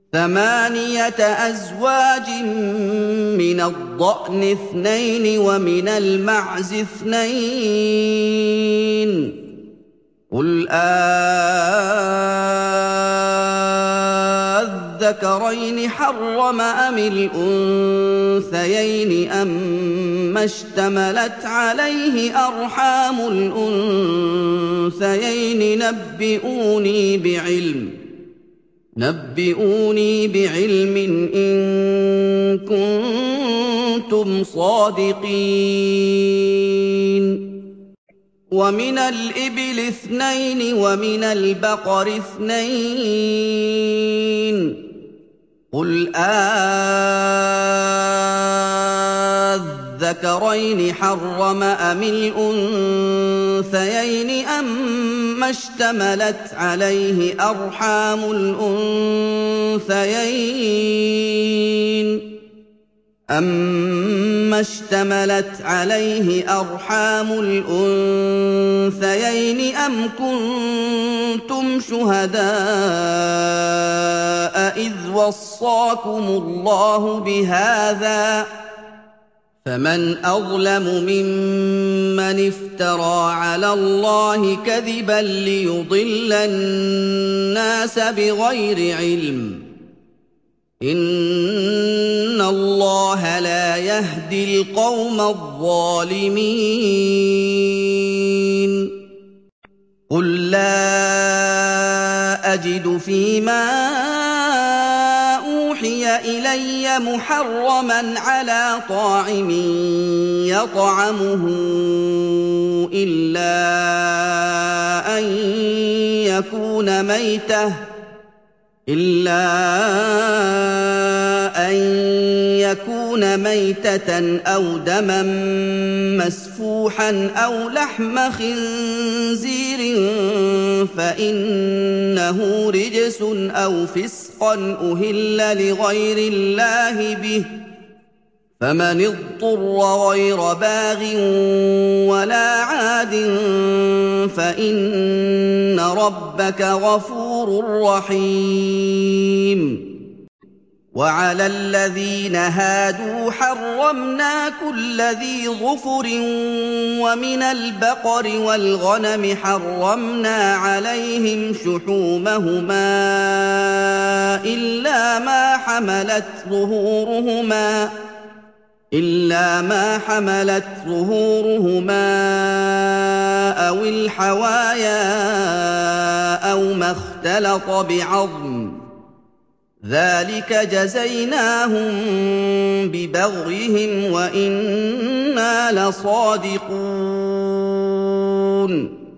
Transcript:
ثمانية أزواج من الضأن اثنين ومن المعز اثنين قل أذكرين حرم أم الأنثيين أما اشتملت عليه أرحام الأنثيين نبئوني بعلم إن كنتم صادقين ومن الإبل اثنين ومن البقر اثنين قل أذكرين حرم أم الأنثيين أما اشتملت عليه أرحام الأنثيين أم كنتم شهداء إذ وصاكم الله بهذا فمن أظلم ممن افترى على الله كذبا ليضل الناس بغير علم إن الله لا يهدي القوم الظالمين قل لا أجد فيما أوحي إلي محرما على طاعم يطعمه إلا أن يكون ميتة أو دما مسفوحا أو لحم خنزير فإنه رجس أو فسقا أهل لغير الله به فمن اضطر غير باغ ولا عاد فإن ربك غفور رحيم وعلى الذين هادوا حرمنا كل ذي ظفر ومن البقر والغنم حرمنا عليهم شحومهما إلا ما حملت ظهورهما أو الحوايا أو ما اختلط بعظم ذلك جزيناهم ببغيهم وإنا لصادقون